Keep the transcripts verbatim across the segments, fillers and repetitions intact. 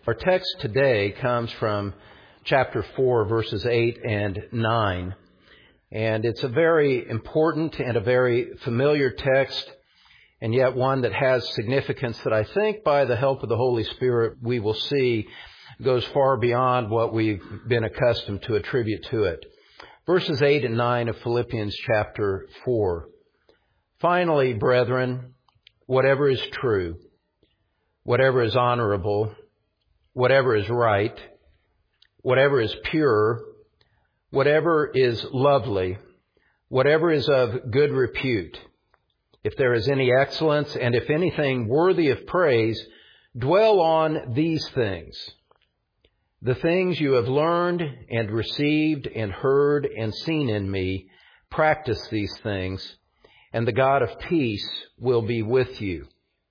Our text today comes from chapter four, verses eight and nine. And it's a very important and a very familiar text, and yet one that has significance that I think by the help of the Holy Spirit we will see goes far beyond what we've been accustomed to attribute to it. Verses eight and nine of Philippians chapter four. Finally, brethren, whatever is true, whatever is honorable, whatever is right, whatever is pure, whatever is lovely, whatever is of good repute, if there is any excellence and if anything worthy of praise, dwell on these things. The things you have learned and received and heard and seen in me, practice these things, and the God of peace will be with you.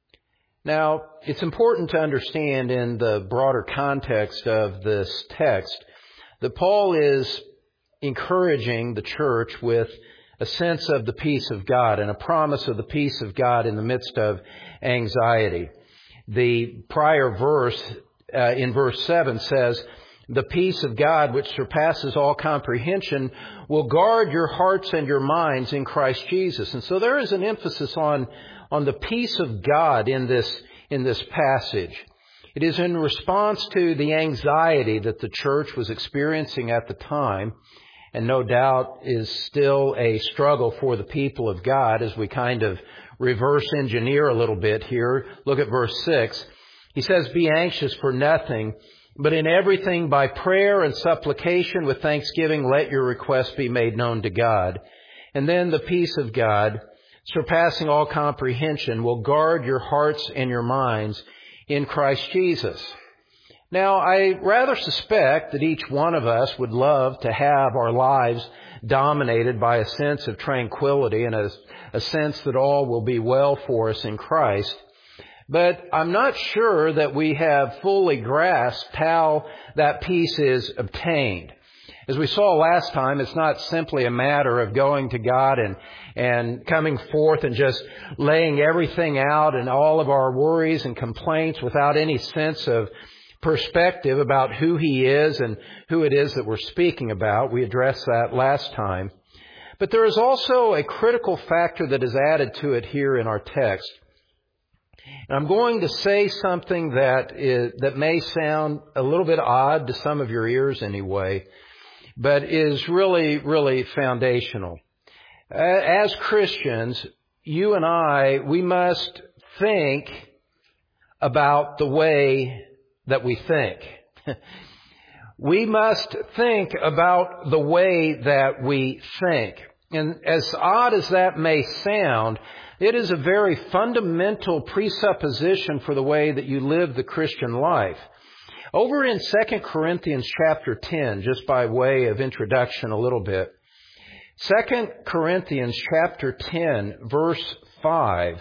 Now, it's important to understand in the broader context of this text that Paul is encouraging the church with a sense of the peace of God and a promise of the peace of God in the midst of anxiety. The prior verse, uh, in verse seven says, "The peace of God, which surpasses all comprehension, will guard your hearts and your minds in Christ Jesus." And so there is an emphasis on on the peace of God in this, in this passage. It is in response to the anxiety that the church was experiencing at the time, and no doubt is still a struggle for the people of God as we kind of reverse engineer a little bit here. Look at verse six. He says, "Be anxious for nothing, but in everything by prayer and supplication with thanksgiving let your requests be made known to God. And then the peace of God, surpassing all comprehension, will guard your hearts and your minds in Christ Jesus." Now, I rather suspect that each one of us would love to have our lives dominated by a sense of tranquility and a, a sense that all will be well for us in Christ. But I'm not sure that we have fully grasped how that peace is obtained. As we saw last time, it's not simply a matter of going to God and, and coming forth and just laying everything out and all of our worries and complaints without any sense of perspective about who He is and who it is that we're speaking about. We addressed that last time. But there is also a critical factor that is added to it here in our text. And I'm going to say something that is, that may sound a little bit odd to some of your ears anyway, but is really, really foundational. As Christians, you and I, we must think about the way that we think. We must think about the way that we think. And as odd as that may sound, it is a very fundamental presupposition for the way that you live the Christian life. Over in Second Corinthians chapter ten, just by way of introduction a little bit, Second Corinthians chapter ten, verse five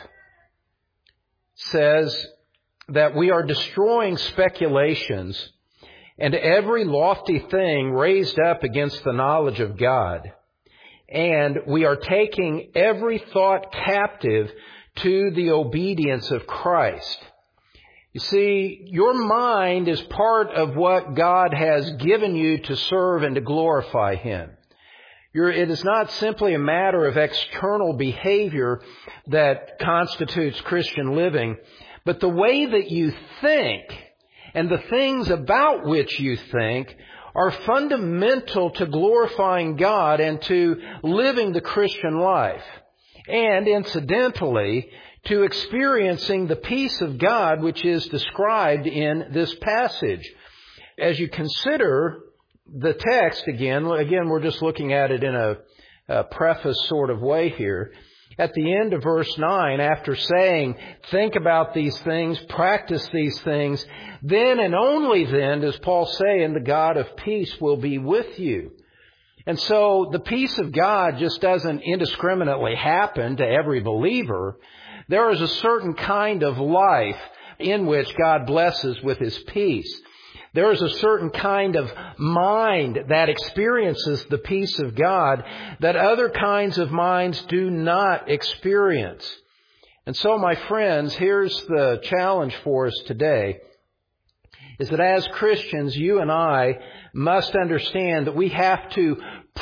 says that we are destroying speculations and every lofty thing raised up against the knowledge of God. And we are taking every thought captive to the obedience of Christ. You see, your mind is part of what God has given you to serve and to glorify Him. You're, it is not simply a matter of external behavior that constitutes Christian living, but the way that you think and the things about which you think are fundamental to glorifying God and to living the Christian life. And incidentally, to experiencing the peace of God which is described in this passage. As you consider the text again, again we're just looking at it in a, a preface sort of way here. At the end of verse nine, after saying, think about these things, practice these things, then and only then does Paul say, and the God of peace will be with you. And so the peace of God just doesn't indiscriminately happen to every believer. There is a certain kind of life in which God blesses with His peace. There is a certain kind of mind that experiences the peace of God that other kinds of minds do not experience. And so, my friends, here's the challenge for us today. is that as Christians, you and I must understand that we have to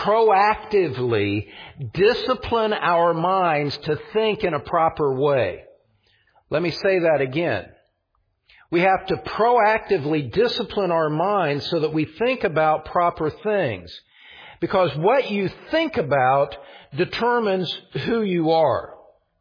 proactively discipline our minds to think in a proper way. Let me say that again. We have to proactively discipline our minds so that we think about proper things. Because what you think about determines who you are.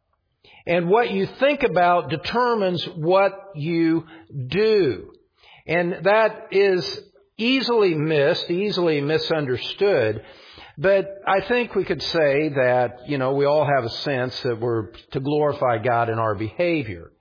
And what you think about determines what you do. And that is easily missed, easily misunderstood. But I think we could say that, you know, we all have a sense that we're to glorify God in our behavior.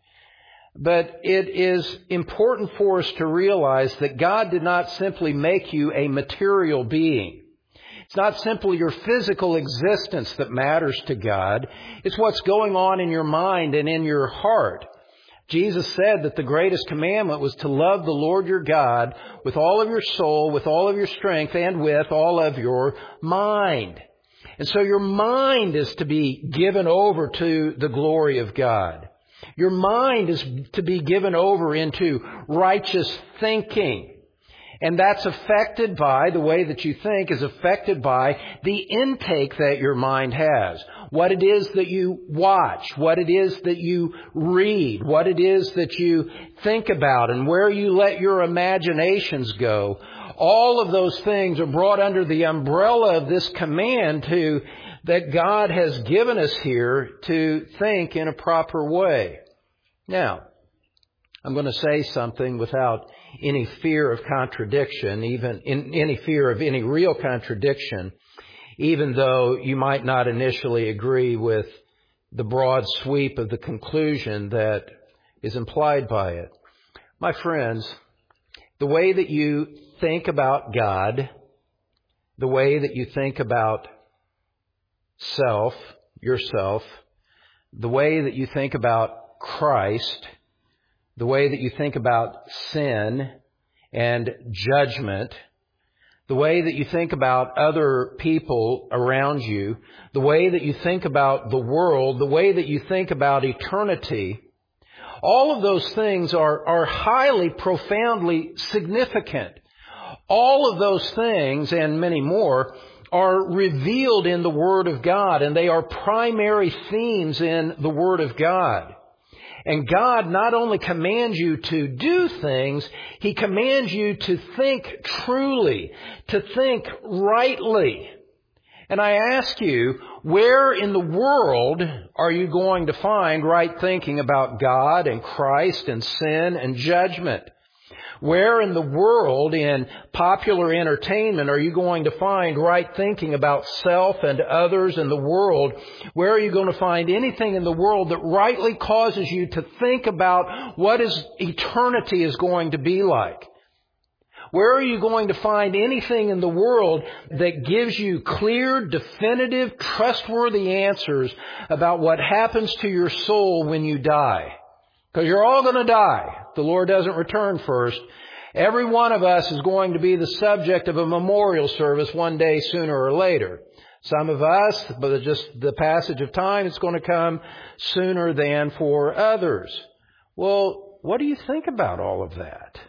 But it is important for us to realize that God did not simply make you a material being. It's not simply your physical existence that matters to God. It's what's going on in your mind and in your heart. Jesus said that the greatest commandment was to love the Lord your God with all of your soul, with all of your strength, and with all of your mind. And so your mind is to be given over to the glory of God. Your mind is to be given over into righteous thinking. And that's affected by, the way that you think is affected by the intake that your mind has. What it is that you watch, what it is that you read, what it is that you think about, and where you let your imaginations go. All of those things are brought under the umbrella of this command to that God has given us here to think in a proper way. Now, I'm going to say something without any fear of contradiction, even in any fear of any real contradiction, even though you might not initially agree with the broad sweep of the conclusion that is implied by it. My friends, the way that you think about God, the way that you think about self, yourself, the way that you think about Christ, the way that you think about sin and judgment, the way that you think about other people around you, the way that you think about the world, the way that you think about eternity, all of those things are, are highly, profoundly significant. All of those things and many more are revealed in the Word of God, and they are primary themes in the Word of God. And God not only commands you to do things, He commands you to think truly, to think rightly. And I ask you, where in the world are you going to find right thinking about God and Christ and sin and judgment? Where in the world, in popular entertainment, are you going to find right thinking about self and others and the world? Where are you going to find anything in the world that rightly causes you to think about what is eternity is going to be like? Where are you going to find anything in the world that gives you clear, definitive, trustworthy answers about what happens to your soul when you die? Because you're all going to die. The Lord doesn't return first. Every one of us is going to be the subject of a memorial service one day sooner or later. Some of us, but just the passage of time, it's going to come sooner than for others. Well, what do you think about all of that?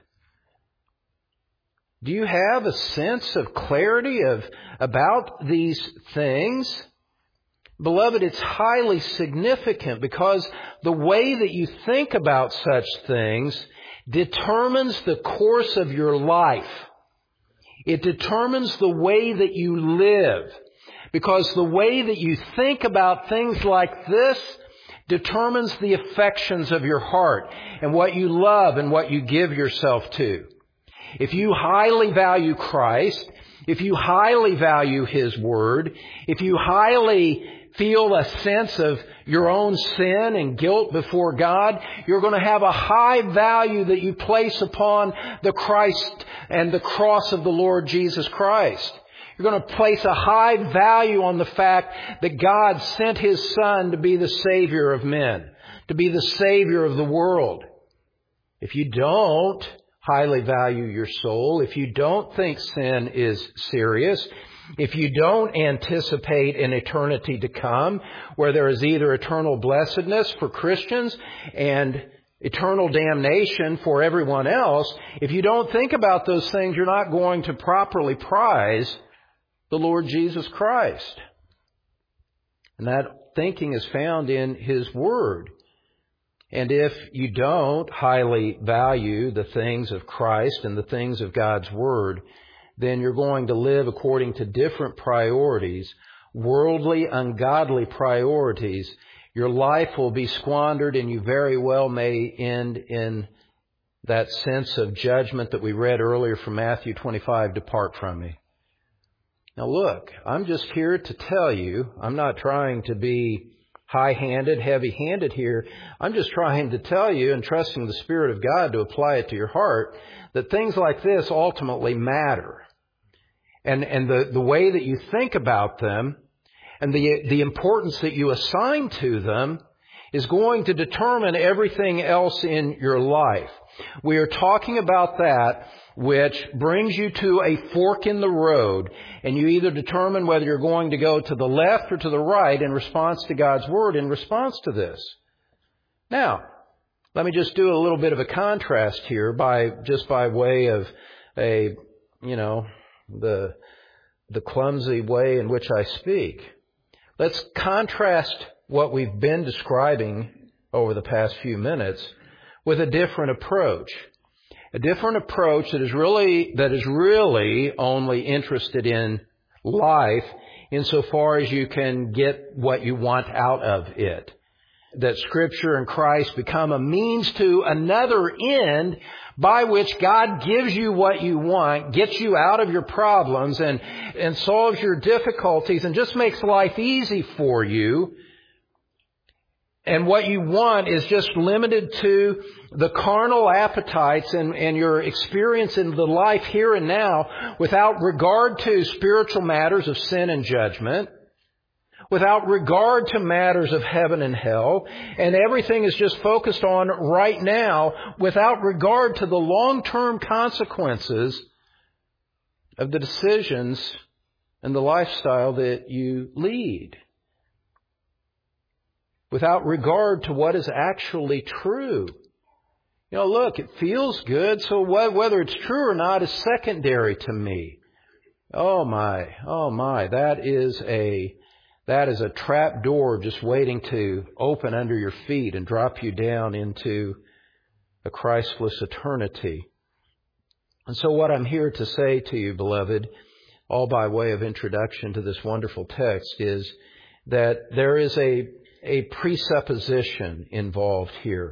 Do you have a sense of clarity of about these things? Beloved, it's highly significant because the way that you think about such things determines the course of your life. It determines the way that you live. Because the way that you think about things like this determines the affections of your heart and what you love and what you give yourself to. If you highly value Christ, if you highly value His Word, if you highly feel a sense of your own sin and guilt before God, you're going to have a high value that you place upon the Christ and the cross of the Lord Jesus Christ. You're going to place a high value on the fact that God sent His Son to be the Savior of men, to be the Savior of the world. If you don't highly value your soul, if you don't think sin is serious, if you don't anticipate an eternity to come where there is either eternal blessedness for Christians and eternal damnation for everyone else, if you don't think about those things, you're not going to properly prize the Lord Jesus Christ. And that thinking is found in His Word. And if you don't highly value the things of Christ and the things of God's Word, then you're going to live according to different priorities, worldly, ungodly priorities. Your life will be squandered, and you very well may end in that sense of judgment that we read earlier from Matthew twenty-five, depart from me. Now look, I'm just here to tell you, I'm not trying to be high-handed, heavy-handed here. I'm just trying to tell you, and trusting the Spirit of God to apply it to your heart, that things like this ultimately matter. And, and the, the way that you think about them and the, the importance that you assign to them is going to determine everything else in your life. We are talking about that which brings you to a fork in the road, and you either determine whether you're going to go to the left or to the right in response to God's Word in response to this. Now, let me just do a little bit of a contrast here by just by way of a, you know, the the clumsy way in which I speak. Let's contrast what we've been describing over the past few minutes with a different approach. A different approach that is really, that is really only interested in life insofar as you can get what you want out of it. That Scripture and Christ become a means to another end by which God gives you what you want, gets you out of your problems, and, and solves your difficulties, and just makes life easy for you. And what you want is just limited to the carnal appetites and, and your experience in the life here and now, without regard to spiritual matters of sin and judgment, without regard to matters of heaven and hell, and everything is just focused on right now, without regard to the long-term consequences of the decisions and the lifestyle that you lead, without regard to what is actually true. You know, look, it feels good, so whether it's true or not is secondary to me. Oh my, oh my, that is a, that is a trap door just waiting to open under your feet and drop you down into a Christless eternity. And so what I'm here to say to you, beloved, all by way of introduction to this wonderful text, is that there is a a presupposition involved here.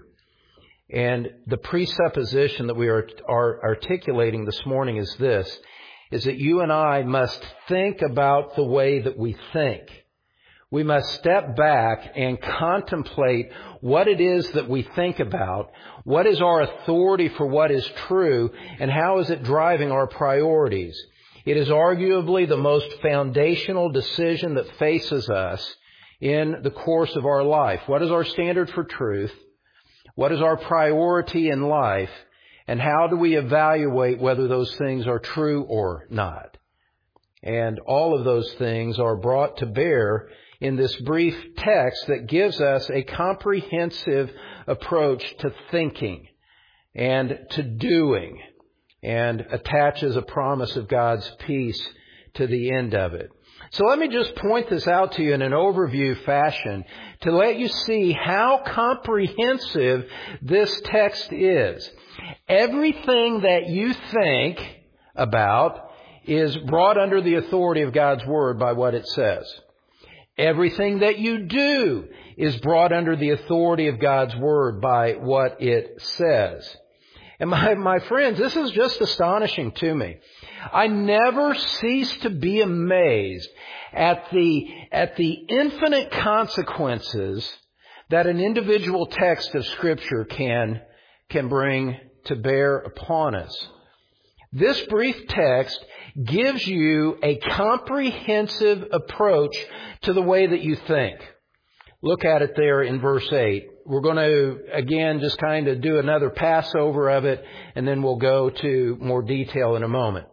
And the presupposition that we are, are articulating this morning is this, is that you and I must think about the way that we think. We must step back and contemplate what it is that we think about, what is our authority for what is true, and how is it driving our priorities. It is arguably the most foundational decision that faces us in the course of our life. What is our standard for truth? What is our priority in life? And how do we evaluate whether those things are true or not? And all of those things are brought to bear in this brief text that gives us a comprehensive approach to thinking and to doing, and attaches a promise of God's peace to the end of it. So let me just point this out to you in an overview fashion to let you see how comprehensive this text is. Everything that you think about is brought under the authority of God's Word by what it says. Everything that you do is brought under the authority of God's Word by what it says. And my, my friends, this is just astonishing to me. I never cease to be amazed at the, at the infinite consequences that an individual text of Scripture can, can bring to bear upon us. This brief text gives you a comprehensive approach to the way that you think. Look at it there in verse eight. We're going to, again, just kind of do another passover of it, and then we'll go to more detail in a moment.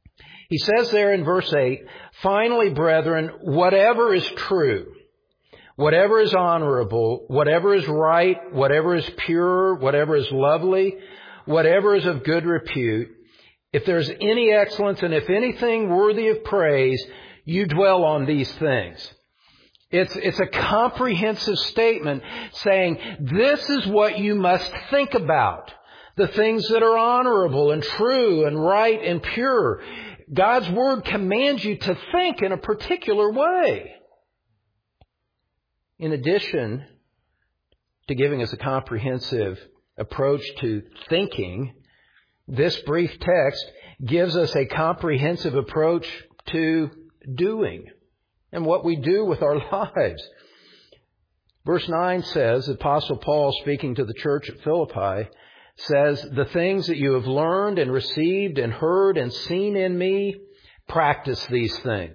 He says there in verse eight, finally, brethren, whatever is true, whatever is honorable, whatever is right, whatever is pure, whatever is lovely, whatever is of good repute, if there's any excellence and if anything worthy of praise, you dwell on these things. It's, it's a comprehensive statement saying this is what you must think about. The things that are honorable and true and right and pure. God's Word commands you to think in a particular way. In addition to giving us a comprehensive approach to thinking, this brief text gives us a comprehensive approach to doing and what we do with our lives. Verse nine says, the Apostle Paul, speaking to the church at Philippi, says, the things that you have learned and received and heard and seen in me, practice these things.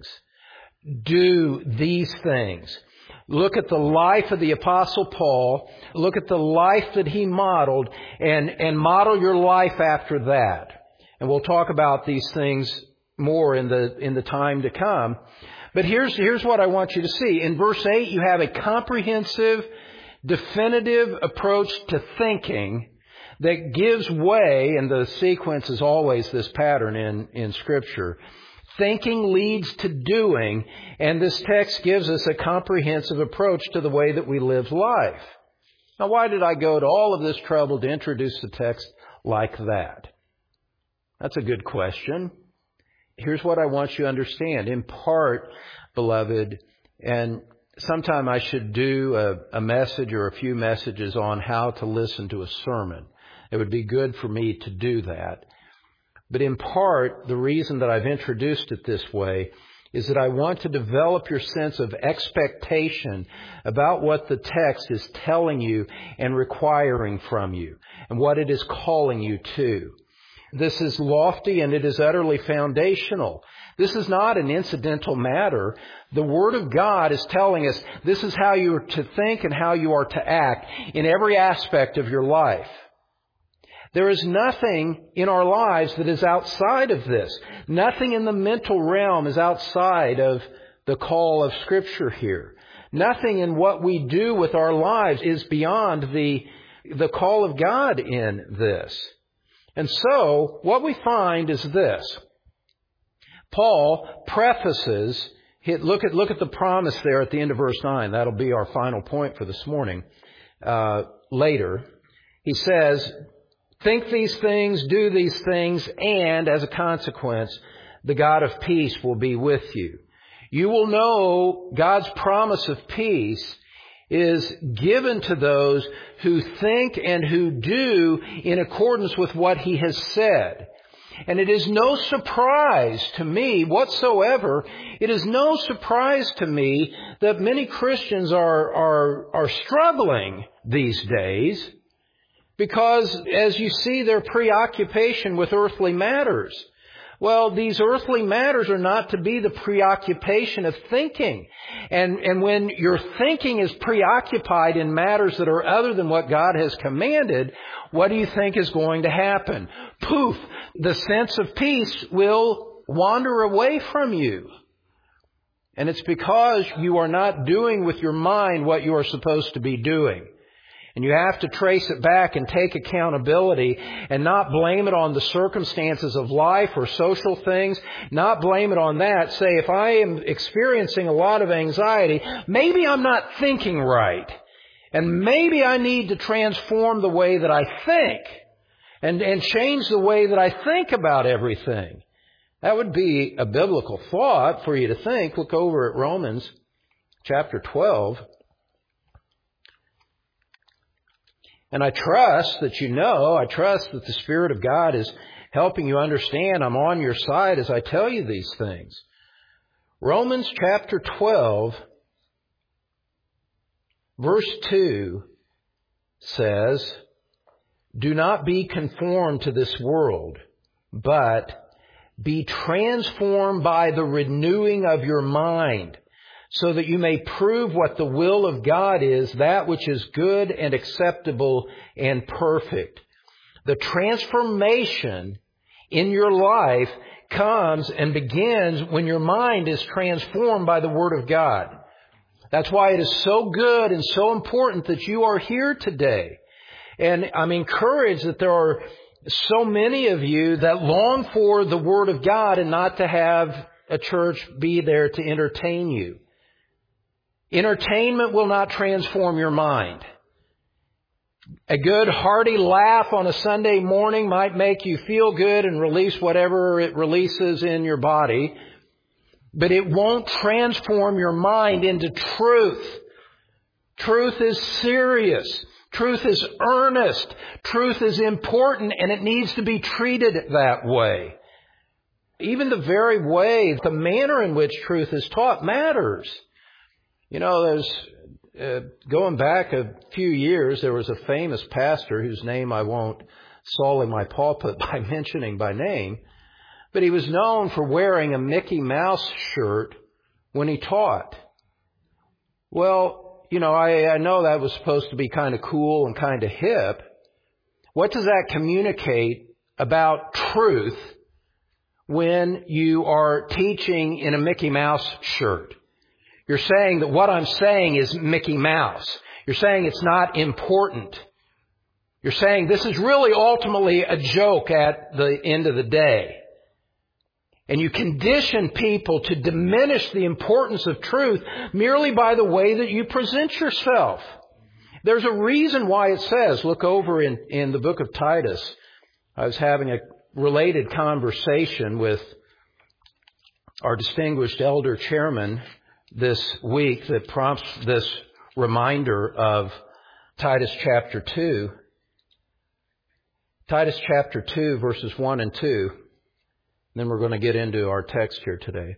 Do these things. Look at the life of the Apostle Paul. Look at the life that he modeled and, and model your life after that. And we'll talk about these things more in the, in the time to come. But here's, here's what I want you to see. In verse eight, you have a comprehensive, definitive approach to thinking that gives way, and the sequence is always this pattern in, in Scripture. Thinking leads to doing, and this text gives us a comprehensive approach to the way that we live life. Now, why did I go to all of this trouble to introduce the text like that? That's a good question. Here's what I want you to understand. In part, beloved, and sometime I should do a, a message or a few messages on how to listen to a sermon. It would be good for me to do that. But in part, the reason that I've introduced it this way is that I want to develop your sense of expectation about what the text is telling you and requiring from you and what it is calling you to. This is lofty and it is utterly foundational. This is not an incidental matter. The Word of God is telling us this is how you are to think and how you are to act in every aspect of your life. There is nothing in our lives that is outside of this. Nothing in the mental realm is outside of the call of Scripture here. Nothing in what we do with our lives is beyond the, the call of God in this. And so, what we find is this. Paul prefaces, look at, look at the promise there at the end of verse nine. That'll be our final point for this morning. Uh, later, he says, think these things, do these things, and as a consequence, the God of peace will be with you. You will know God's promise of peace is given to those who think and who do in accordance with what He has said. And it is no surprise to me whatsoever, it is no surprise to me that many Christians are, are, are struggling these days because as you see their preoccupation with earthly matters. Well, these earthly matters are not to be the preoccupation of thinking. And, and when your thinking is preoccupied in matters that are other than what God has commanded, what do you think is going to happen? Poof! The sense of peace will wander away from you. And it's because you are not doing with your mind what you are supposed to be doing. And you have to trace it back and take accountability and not blame it on the circumstances of life or social things. Not blame it on that. Say, if I am experiencing a lot of anxiety, maybe I'm not thinking right. And maybe I need to transform the way that I think and, and change the way that I think about everything. That would be a biblical thought for you to think. Look over at Romans chapter twelve. And I trust that you know, I trust that the Spirit of God is helping you understand I'm on your side as I tell you these things. Romans chapter twelve, verse two says, do not be conformed to this world, but be transformed by the renewing of your mind, so that you may prove what the will of God is, that which is good and acceptable and perfect. The transformation in your life comes and begins when your mind is transformed by the Word of God. That's why it is so good and so important that you are here today. And I'm encouraged that there are so many of you that long for the Word of God and not to have a church be there to entertain you. Entertainment will not transform your mind. A good hearty laugh on a Sunday morning might make you feel good and release whatever it releases in your body, but it won't transform your mind into truth. Truth is serious. Truth is earnest. Truth is important, and it needs to be treated that way. Even the very way, the manner in which truth is taught matters. You know, there's uh, going back a few years, there was a famous pastor whose name I won't sully my pulpit by mentioning by name, but he was known for wearing a Mickey Mouse shirt when he taught. Well, you know, I, I know that was supposed to be kind of cool and kind of hip. What does that communicate about truth when you are teaching in a Mickey Mouse shirt? You're saying that what I'm saying is Mickey Mouse. You're saying it's not important. You're saying this is really ultimately a joke at the end of the day. And you condition people to diminish the importance of truth merely by the way that you present yourself. There's a reason why it says, look over in, in the book of Titus. I was having a related conversation with our distinguished elder chairman this week that prompts this reminder of Titus chapter two. Titus chapter two, verses one and two. Then we're going to get into our text here today.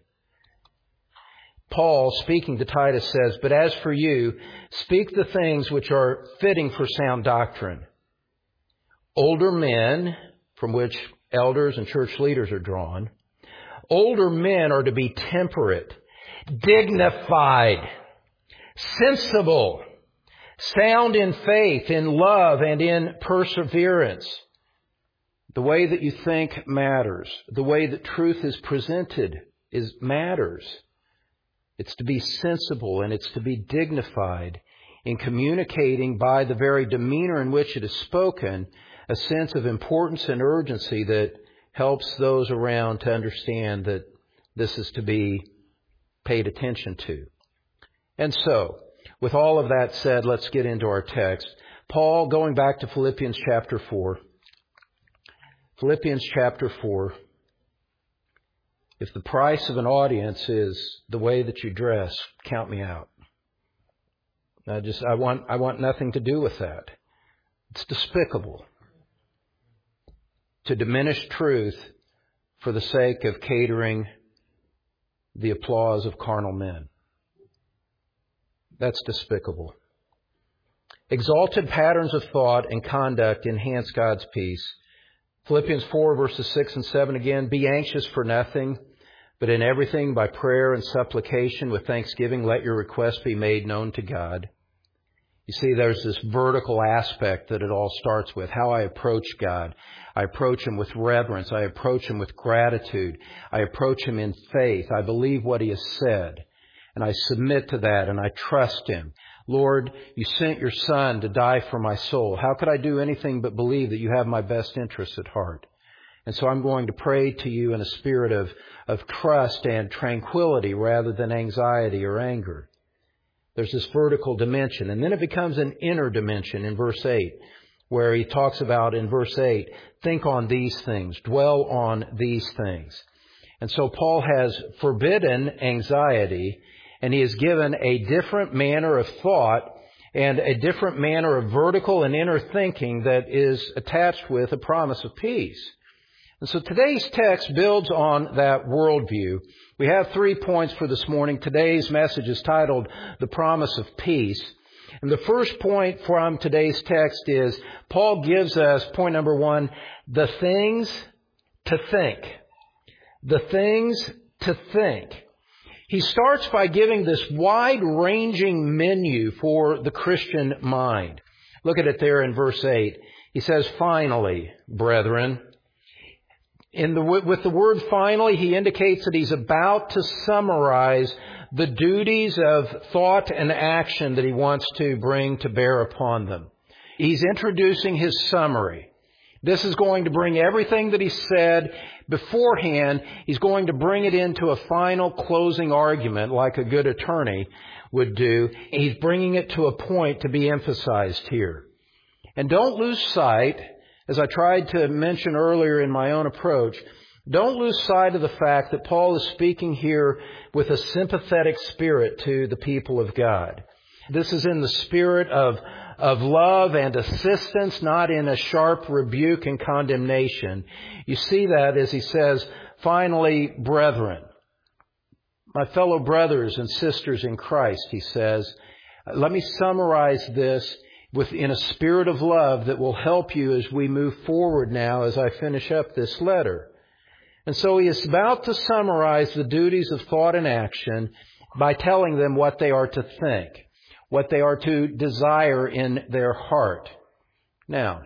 Paul, speaking to Titus, says, "But as for you, speak the things which are fitting for sound doctrine. Older men," from which elders and church leaders are drawn, "older men are to be temperate, dignified, sensible, sound in faith, in love, and in perseverance." The way that you think matters. The way that truth is presented is matters. It's to be sensible and it's to be dignified in communicating by the very demeanor in which it is spoken a sense of importance and urgency that helps those around to understand that this is to be paid attention to. And so, with all of that said, let's get into our text. Paul, going back to Philippians chapter four. Philippians chapter four. If the price of an audience is the way that you dress, count me out. I just, I want, I want nothing to do with that. It's despicable to diminish truth for the sake of catering the applause of carnal men. That's despicable. Exalted patterns of thought and conduct enhance God's peace. Philippians four, verses six and seven again. "Be anxious for nothing, but in everything by prayer and supplication with thanksgiving, let your requests be made known to God." You see, there's this vertical aspect that it all starts with. How I approach God. I approach Him with reverence. I approach Him with gratitude. I approach Him in faith. I believe what He has said. And I submit to that and I trust Him. Lord, you sent your Son to die for my soul. How could I do anything but believe that you have my best interests at heart? And so I'm going to pray to you in a spirit of, of trust and tranquility rather than anxiety or anger. There's this vertical dimension. And then it becomes an inner dimension in verse eight, where he talks about in verse eight, think on these things, dwell on these things. And so Paul has forbidden anxiety, and he has given a different manner of thought and a different manner of vertical and inner thinking that is attached with a promise of peace. And so today's text builds on that worldview. We have three points for this morning. Today's message is titled, The Promise of Peace. And the first point from today's text is, Paul gives us, point number one, the things to think. The things to think. He starts by giving this wide-ranging menu for the Christian mind. Look at it there in verse eight. He says, finally, brethren. In the, with the word finally, he indicates that he's about to summarize the duties of thought and action that he wants to bring to bear upon them. He's introducing his summary. This is going to bring everything that he said beforehand, he's going to bring it into a final closing argument like a good attorney would do. He's bringing it to a point to be emphasized here. And don't lose sight, as I tried to mention earlier in my own approach, don't lose sight of the fact that Paul is speaking here with a sympathetic spirit to the people of God. This is in the spirit of, of love and assistance, not in a sharp rebuke and condemnation. You see that as he says, finally, brethren, my fellow brothers and sisters in Christ, he says, let me summarize this within a spirit of love that will help you as we move forward now as I finish up this letter. And so he is about to summarize the duties of thought and action by telling them what they are to think, what they are to desire in their heart. Now,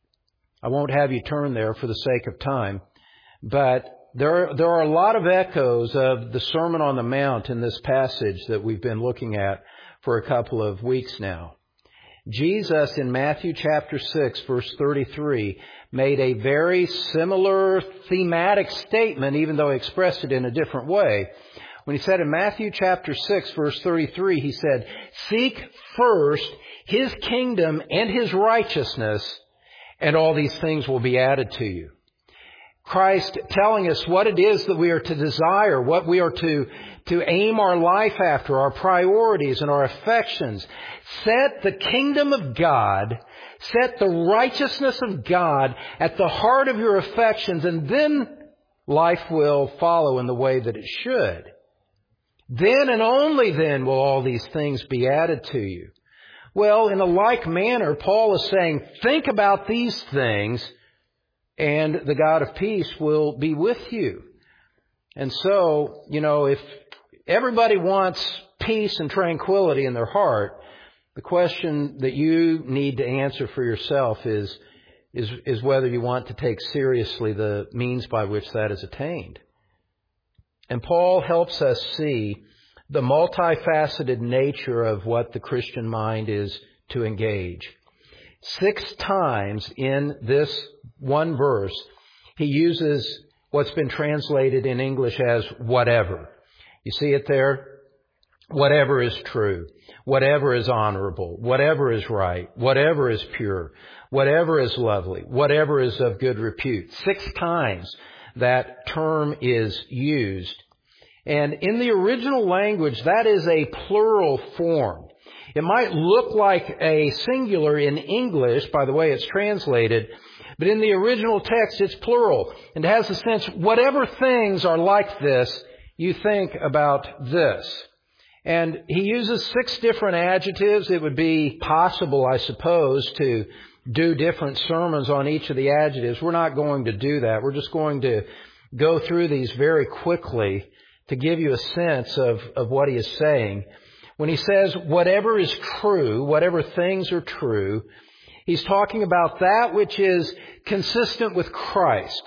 I won't have you turn there for the sake of time, but there are, there are a lot of echoes of the Sermon on the Mount in this passage that we've been looking at for a couple of weeks now. Jesus in Matthew chapter six, verse thirty-three, made a very similar thematic statement, even though he expressed it in a different way. When he said in Matthew chapter six, verse thirty-three, he said, seek first his kingdom and his righteousness, and all these things will be added to you. Christ telling us what it is that we are to desire, what we are to, to aim our life after, our priorities and our affections. Set the kingdom of God, set the righteousness of God at the heart of your affections, and then life will follow in the way that it should. Then and only then will all these things be added to you. Well, in a like manner, Paul is saying, think about these things, and the God of peace will be with you. And so, you know, if everybody wants peace and tranquility in their heart, the question that you need to answer for yourself is, is, is whether you want to take seriously the means by which that is attained. And Paul helps us see the multifaceted nature of what the Christian mind is to engage. Six times in this one verse, he uses what's been translated in English as whatever. You see it there? Whatever is true, whatever is honorable, whatever is right, whatever is pure, whatever is lovely, whatever is of good repute. Six times that term is used. And in the original language, that is a plural form. It might look like a singular in English by the way it's translated, but in the original text it's plural. And it has the sense, whatever things are like this, you think about this. And he uses six different adjectives. It would be possible, I suppose, to do different sermons on each of the adjectives. We're not going to do that. We're just going to go through these very quickly to give you a sense of, of what he is saying. When he says whatever is true, whatever things are true, he's talking about that which is consistent with Christ.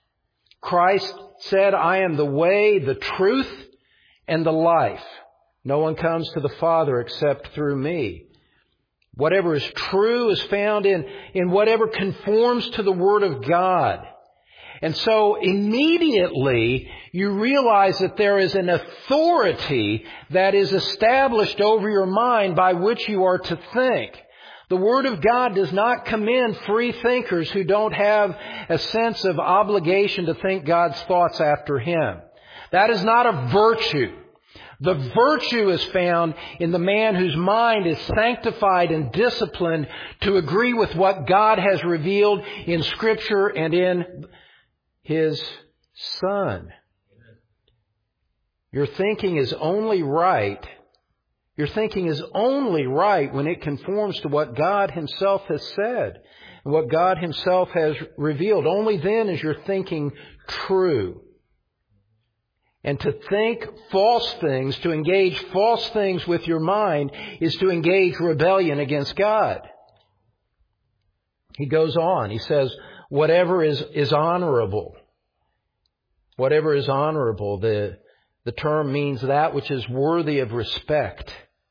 Christ said, I am the way, the truth, and the life. No one comes to the Father except through me. Whatever is true is found in, in whatever conforms to the Word of God. And so immediately you realize that there is an authority that is established over your mind by which you are to think. The Word of God does not commend free thinkers who don't have a sense of obligation to think God's thoughts after Him. That is not a virtue. The virtue is found in the man whose mind is sanctified and disciplined to agree with what God has revealed in Scripture and in His Son. Your thinking is only right. Your thinking is only right when it conforms to what God Himself has said and what God Himself has revealed. Only then is your thinking true. And to think false things, to engage false things with your mind, is to engage rebellion against God. He goes on. He says, whatever is, is honorable. Whatever is honorable. The, The term means that which is worthy of respect.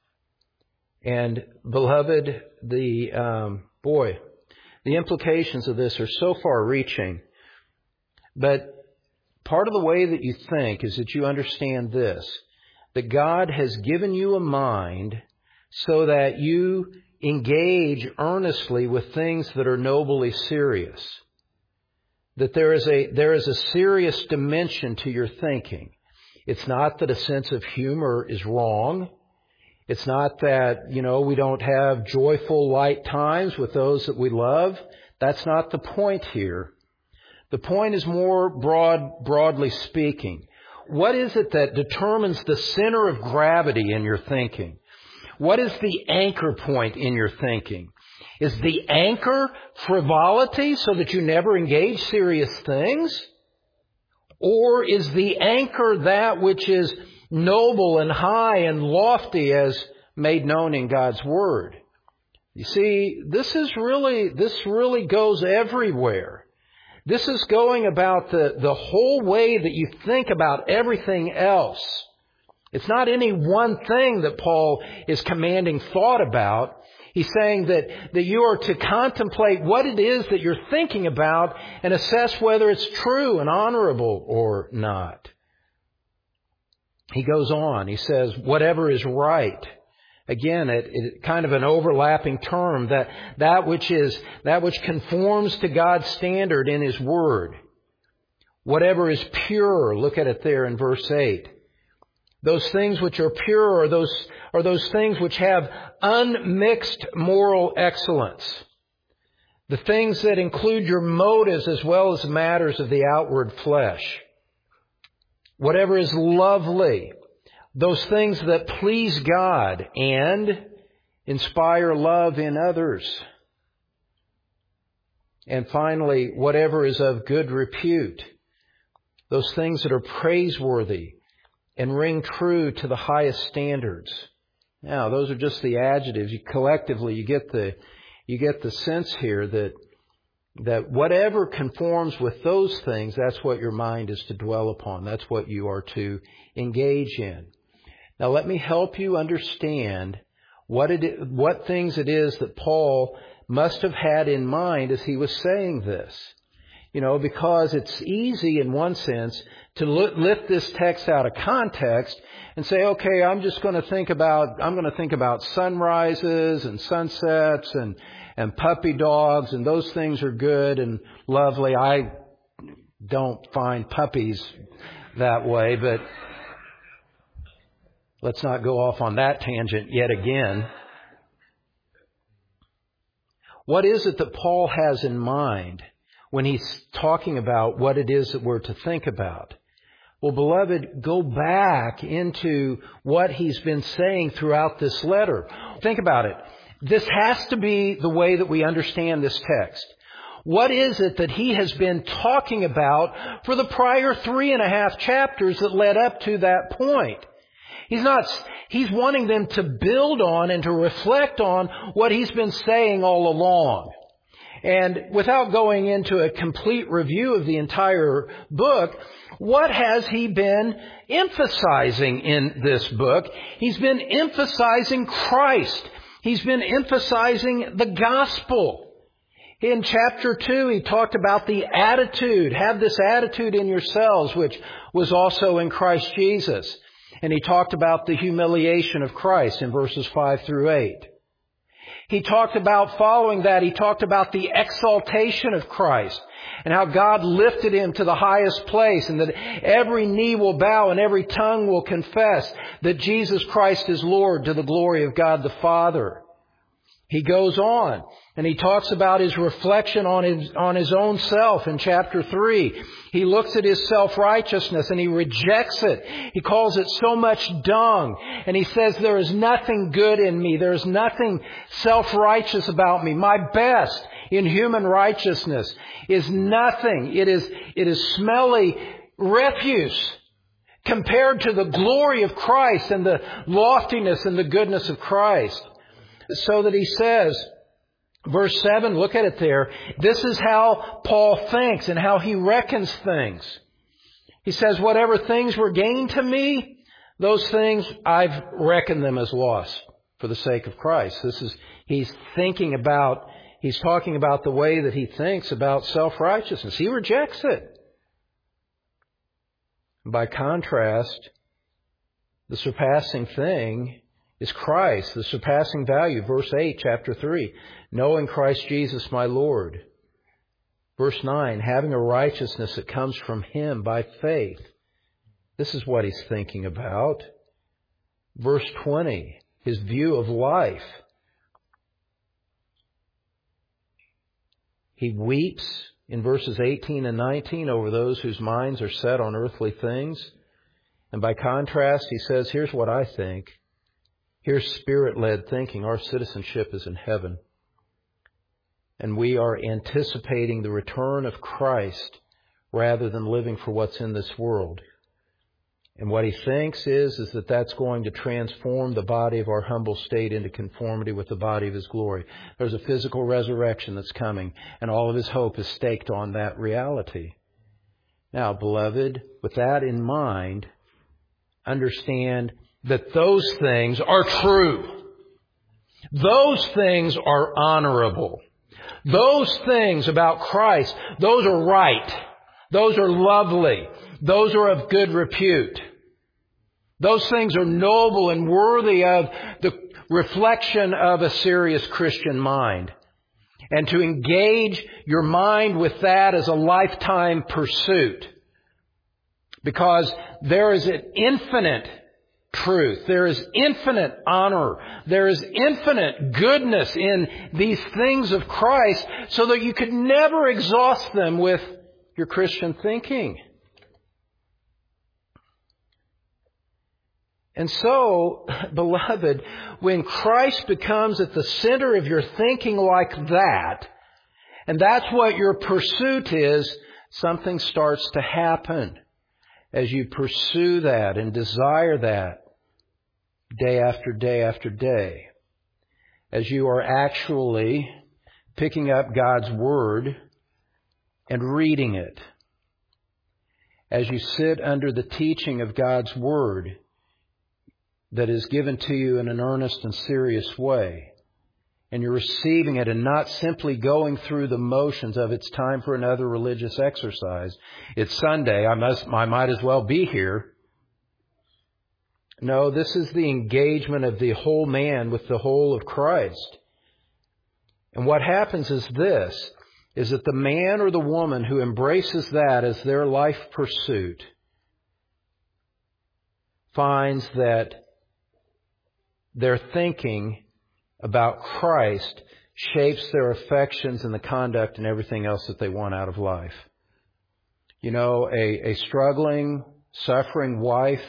And beloved, the, um, boy, the implications of this are so far-reaching. But part of the way that you think is that you understand this, that God has given you a mind so that you engage earnestly with things that are nobly serious. That there is a, there is a serious dimension to your thinking. It's not that a sense of humor is wrong. It's not that, you know, we don't have joyful, light times with those that we love. That's not the point here. The point is more broad, broadly speaking. What is it that determines the center of gravity in your thinking? What is the anchor point in your thinking? Is the anchor frivolity so that you never engage serious things? Or is the anchor that which is noble and high and lofty as made known in God's Word? You see, this is really, this really goes everywhere. This is going about the, the whole way that you think about everything else. It's not any one thing that Paul is commanding thought about. He's saying that, that you are to contemplate what it is that you're thinking about and assess whether it's true and honorable or not. He goes on. He says, whatever is right. Again, it, it kind of an overlapping term, that, that which is, that which conforms to God's standard in His Word. Whatever is pure, look at it there in verse eight. Those things which are pure are those, are those things which have unmixed moral excellence. The things that include your motives as well as matters of the outward flesh. Whatever is lovely, those things that please God and inspire love in others. And finally, whatever is of good repute, those things that are praiseworthy and ring true to the highest standards. Now, those are just the adjectives. You, collectively, you get the you get the sense here that that whatever conforms with those things, that's what your mind is to dwell upon. That's what you are to engage in. Now, let me help you understand what it what things it is that Paul must have had in mind as he was saying this. You know, because it's easy in one sense to lift this text out of context and say, okay, I'm just going to think about, I'm going to think about sunrises and sunsets and, and puppy dogs, and those things are good and lovely. I don't find puppies that way, but let's not go off on that tangent yet again. What is it that Paul has in mind when he's talking about what it is that we're to think about? Well, beloved, go back into what he's been saying throughout this letter. Think about it. This has to be the way that we understand this text. What is it that he has been talking about for the prior three and a half chapters that led up to that point? He's not, he's wanting them to build on and to reflect on what he's been saying all along. And without going into a complete review of the entire book, what has he been emphasizing in this book? He's been emphasizing Christ. He's been emphasizing the gospel. In chapter two, he talked about the attitude. Have this attitude in yourselves, which was also in Christ Jesus. And he talked about the humiliation of Christ in verses five through eight. He talked about, following that, he talked about the exaltation of Christ and how God lifted Him to the highest place, and that every knee will bow and every tongue will confess that Jesus Christ is Lord, to the glory of God the Father. He goes on and he talks about his reflection on his, on his own self in chapter three. He looks at his self-righteousness and he rejects it. He calls it so much dung. And he says, there is nothing good in me. There is nothing self-righteous about me. My best in human righteousness is nothing. It is, it is smelly refuse compared to the glory of Christ and the loftiness and the goodness of Christ. So that he says, verse seven, look at it there. This is how Paul thinks and how he reckons things. He says, whatever things were gained to me, those things I've reckoned them as loss for the sake of Christ. This is, he's thinking about, he's talking about the way that he thinks about self-righteousness. He rejects it. By contrast, the surpassing thing is Christ, the surpassing value. Verse eight, chapter three, knowing Christ Jesus my Lord. Verse nine, having a righteousness that comes from Him by faith. This is what he's thinking about. Verse twenty, his view of life. He weeps in verses eighteen and nineteen over those whose minds are set on earthly things. And by contrast, he says, here's what I think. Here's Spirit-led thinking. Our citizenship is in heaven. And we are anticipating the return of Christ rather than living for what's in this world. And what he thinks is, is that that's going to transform the body of our humble state into conformity with the body of His glory. There's a physical resurrection that's coming, and all of his hope is staked on that reality. Now, beloved, with that in mind, understand that those things are true. Those things are honorable. Those things about Christ, those are right. Those are lovely. Those are of good repute. Those things are noble and worthy of the reflection of a serious Christian mind. And to engage your mind with that as a lifetime pursuit. Because there is an infinite truth. There is infinite honor. There is infinite goodness in these things of Christ, so that you could never exhaust them with your Christian thinking. And so, beloved, when Christ becomes at the center of your thinking like that, and that's what your pursuit is, something starts to happen as you pursue that and desire that day after day after day. As you are actually picking up God's Word and reading it. As you sit under the teaching of God's Word that is given to you in an earnest and serious way. And you're receiving it and not simply going through the motions of it's time for another religious exercise. It's Sunday. I must, I might as well be here. No, this is the engagement of the whole man with the whole of Christ. And what happens is this, is that the man or the woman who embraces that as their life pursuit finds that their thinking about Christ shapes their affections and the conduct and everything else that they want out of life. You know, a, a struggling, suffering wife,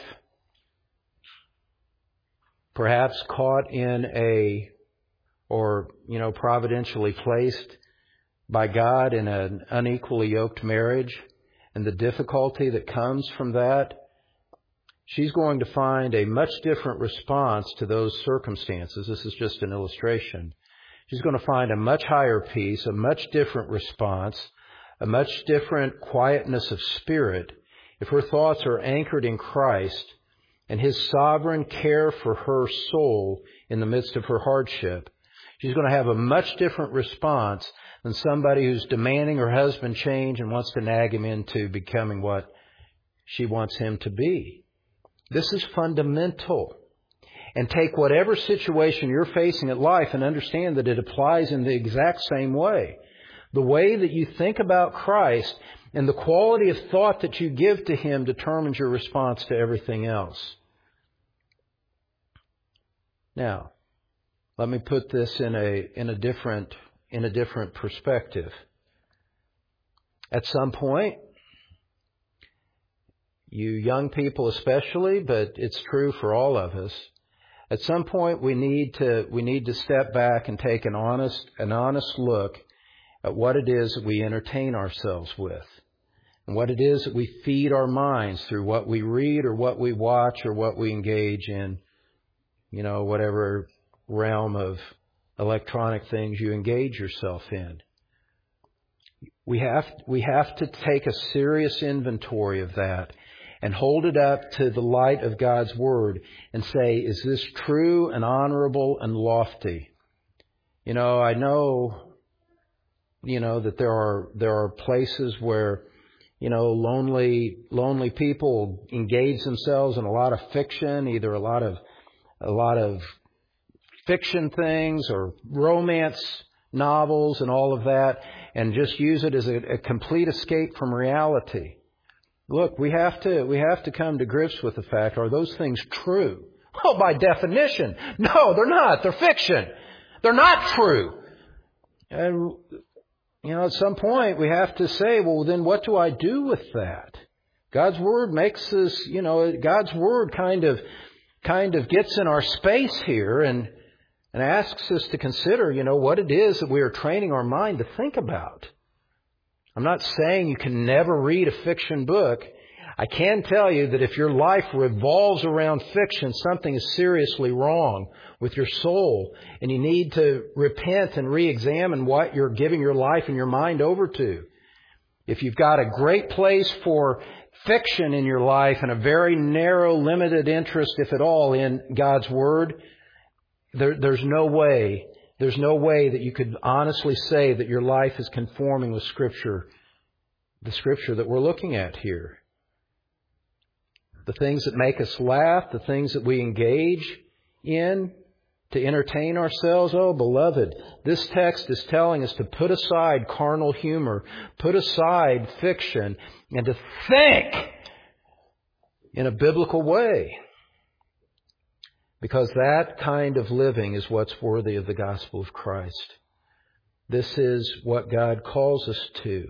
perhaps caught in a, or, you know, providentially placed by God in an unequally yoked marriage, and the difficulty that comes from that, she's going to find a much different response to those circumstances. This is just an illustration. She's going to find a much higher peace, a much different response, a much different quietness of spirit if her thoughts are anchored in Christ and His sovereign care for her soul in the midst of her hardship. She's going to have a much different response than somebody who's demanding her husband change and wants to nag him into becoming what she wants him to be. This is fundamental. And take whatever situation you're facing in life and understand that it applies in the exact same way. The way that you think about Christ and the quality of thought that you give to Him determines your response to everything else. Now, let me put this in a in a different in a different perspective. At some point, you young people especially, but it's true for all of us. At some point, we need to we need to step back and take an honest an honest look at what it is that we entertain ourselves with, and what it is that we feed our minds through what we read or what we watch or what we engage in, you know, whatever realm of electronic things you engage yourself in. We have we have to take a serious inventory of that and hold it up to the light of God's Word and say, is this true and honorable and lofty? You know, I know, you know, that there are, there are places where, you know, lonely, lonely people engage themselves in a lot of fiction, either a lot of, a lot of fiction things or romance novels and all of that, and just use it as a, a complete escape from reality. Look, we have to, we have to come to grips with the fact, are those things true? Oh, by definition. No, they're not. They're fiction. They're not true. And, you know, at some point we have to say, well, then what do I do with that? God's Word makes us, you know, God's Word kind of, kind of gets in our space here and, and asks us to consider, you know, what it is that we are training our mind to think about. I'm not saying you can never read a fiction book. I can tell you that if your life revolves around fiction, something is seriously wrong with your soul, and you need to repent and re-examine what you're giving your life and your mind over to. If you've got a great place for fiction in your life and a very narrow, limited interest, if at all, in God's Word, there, there's no way, there's no way that you could honestly say that your life is conforming with Scripture, the Scripture that we're looking at here. The things that make us laugh, the things that we engage in to entertain ourselves. Oh, beloved, this text is telling us to put aside carnal humor, put aside fiction, and to think in a biblical way. Because that kind of living is what's worthy of the gospel of Christ. This is what God calls us to.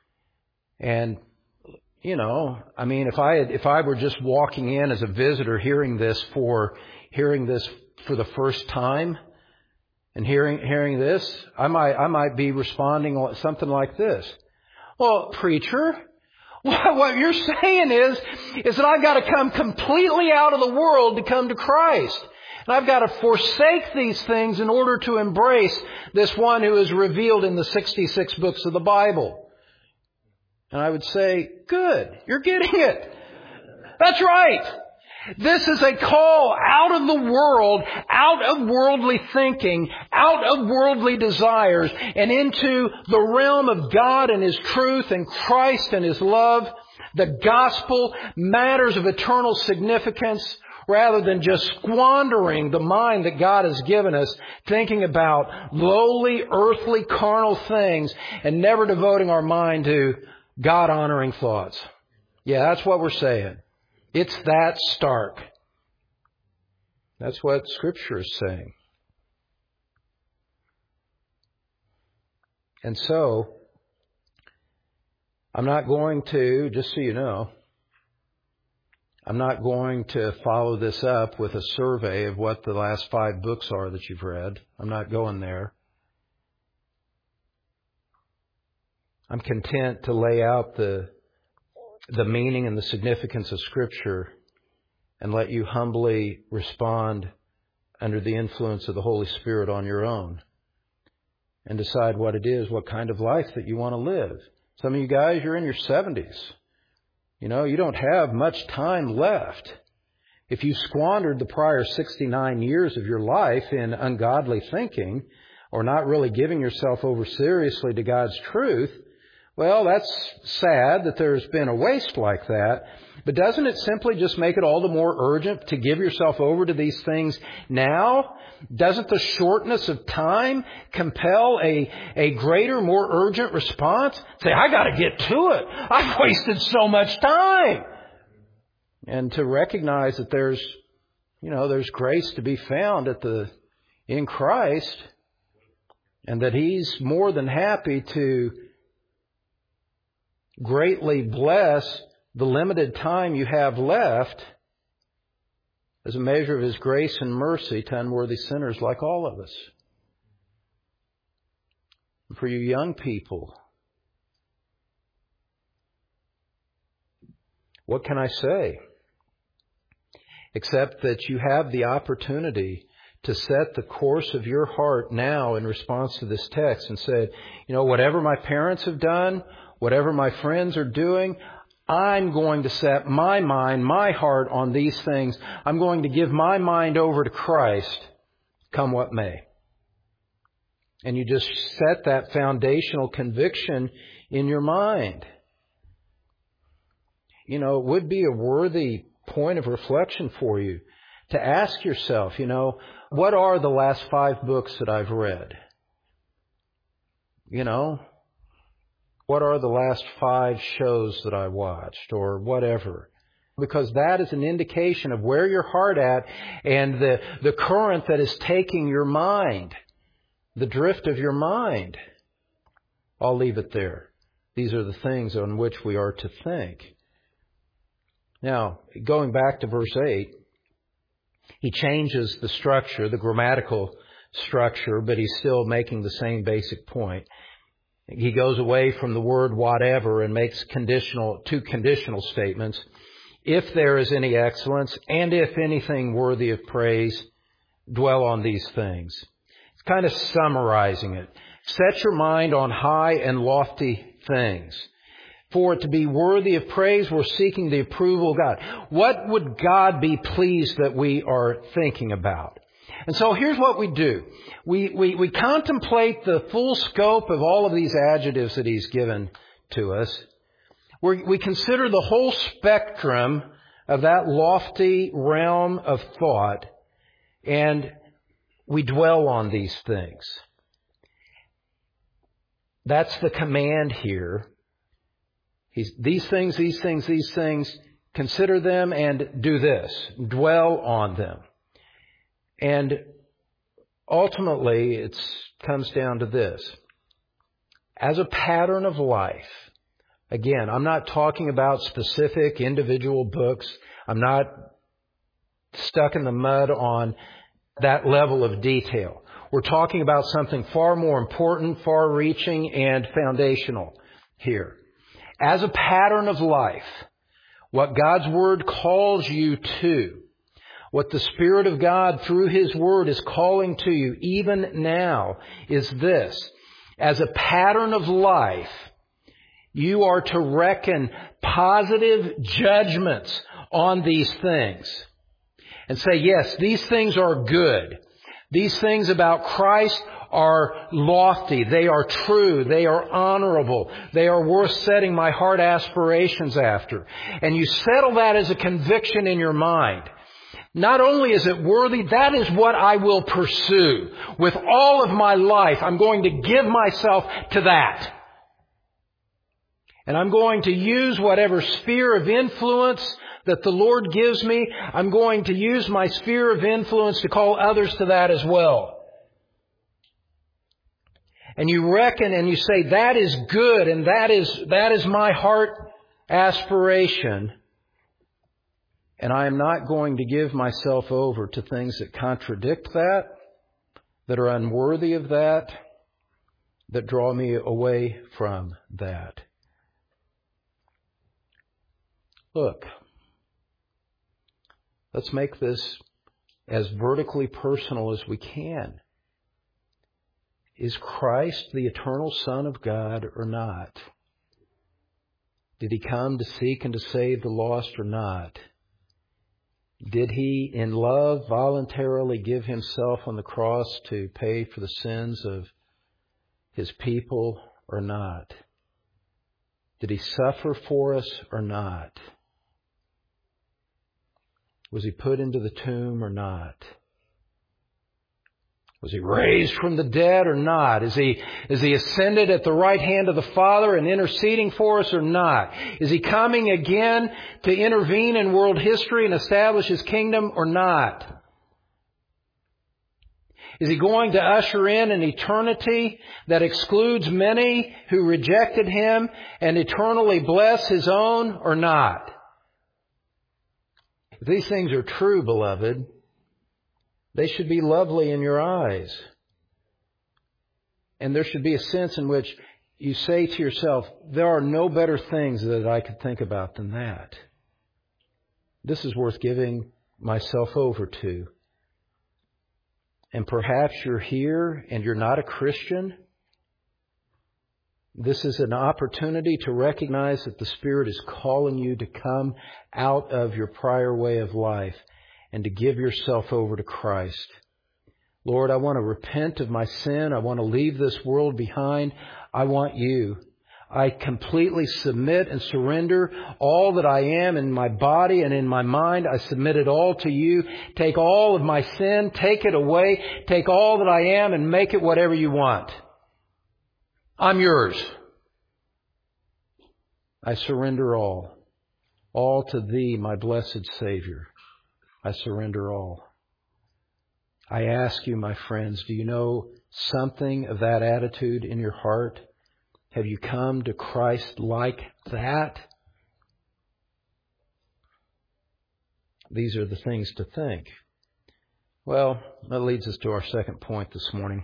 And You know, I mean, if I had, if I were just walking in as a visitor, hearing this for hearing this for the first time, and hearing hearing this, I might I might be responding something like this: "Well, preacher, what you're saying is is that I've got to come completely out of the world to come to Christ, and I've got to forsake these things in order to embrace this one who is revealed in the sixty-six books of the Bible." And I would say, good, you're getting it. That's right. This is a call out of the world, out of worldly thinking, out of worldly desires, and into the realm of God and His truth and Christ and His love. The gospel, matters of eternal significance, rather than just squandering the mind that God has given us, thinking about lowly, earthly, carnal things, and never devoting our mind to God-honoring thoughts. Yeah, that's what we're saying. It's that stark. That's what Scripture is saying. And so, I'm not going to, just so you know, I'm not going to follow this up with a survey of what the last five books are that you've read. I'm not going there. I'm content to lay out the the meaning and the significance of Scripture and let you humbly respond under the influence of the Holy Spirit on your own and decide what it is, what kind of life that you want to live. Some of you guys, you're in your seventies. You know, you don't have much time left. If you squandered the prior sixty-nine years of your life in ungodly thinking or not really giving yourself over seriously to God's truth, well, that's sad that there's been a waste like that. But doesn't it simply just make it all the more urgent to give yourself over to these things now? Doesn't the shortness of time compel a, a greater, more urgent response? Say, I got to get to it. I've wasted so much time. And to recognize that there's, you know, there's grace to be found at the in Christ, and that He's more than happy to greatly bless the limited time you have left as a measure of His grace and mercy to unworthy sinners like all of us. And for you young people, what can I say? Except that you have the opportunity to set the course of your heart now in response to this text and say, you know, whatever my parents have done, whatever my friends are doing, I'm going to set my mind, my heart on these things. I'm going to give my mind over to Christ, come what may. And you just set that foundational conviction in your mind. You know, it would be a worthy point of reflection for you to ask yourself, you know, what are the last five books that I've read? You know, what are the last five shows that I watched or whatever? Because that is an indication of where your heart at and the, the current that is taking your mind, the drift of your mind. I'll leave it there. These are the things on which we are to think. Now, going back to verse eight, he changes the structure, the grammatical structure, but he's still making the same basic point. He goes away from the word whatever and makes conditional, two conditional statements. If there is any excellence, and if anything worthy of praise, dwell on these things. It's kind of summarizing it. Set your mind on high and lofty things. For it to be worthy of praise, we're seeking the approval of God. What would God be pleased that we are thinking about? And so here's what we do. We, we, we contemplate the full scope of all of these adjectives that he's given to us. We're, we consider the whole spectrum of that lofty realm of thought, and we dwell on these things. That's the command here. He's, these things, these things, these things, consider them and do this. Dwell on them. And ultimately, it comes down to this. As a pattern of life, again, I'm not talking about specific individual books. I'm not stuck in the mud on that level of detail. We're talking about something far more important, far-reaching, and foundational here. As a pattern of life, what God's Word calls you to, what the Spirit of God through His Word is calling to you even now is this. As a pattern of life, you are to reckon positive judgments on these things and say, yes, these things are good. These things about Christ are lofty. They are true. They are honorable. They are worth setting my heart aspirations after. And you settle that as a conviction in your mind. Not only is it worthy, that is what I will pursue. With all of my life, I'm going to give myself to that. And I'm going to use whatever sphere of influence that the Lord gives me. I'm going to use my sphere of influence to call others to that as well. And you reckon and you say, that is good and that is, that is my heart aspiration. And I am not going to give myself over to things that contradict that, that are unworthy of that, that draw me away from that. Look, let's make this as vertically personal as we can. Is Christ the eternal Son of God or not? Did He come to seek and to save the lost or not? Did He, in love, voluntarily give Himself on the cross to pay for the sins of His people or not? Did He suffer for us or not? Was He put into the tomb or not? Was He raised from the dead or not? Is He, is He ascended at the right hand of the Father and interceding for us or not? Is He coming again to intervene in world history and establish His kingdom or not? Is He going to usher in an eternity that excludes many who rejected Him and eternally bless His own or not? If these things are true, beloved, they should be lovely in your eyes. And there should be a sense in which you say to yourself, there are no better things that I could think about than that. This is worth giving myself over to. And perhaps you're here and you're not a Christian. This is an opportunity to recognize that the Spirit is calling you to come out of your prior way of life and to give yourself over to Christ. Lord, I want to repent of my sin. I want to leave this world behind. I want you. I completely submit and surrender all that I am in my body and in my mind. I submit it all to you. Take all of my sin, take it away, take all that I am and make it whatever you want. I'm yours. I surrender all. All to Thee, my blessed Savior. I surrender all. I ask you, my friends, do you know something of that attitude in your heart? Have you come to Christ like that? These are the things to think. Well, that leads us to our second point this morning.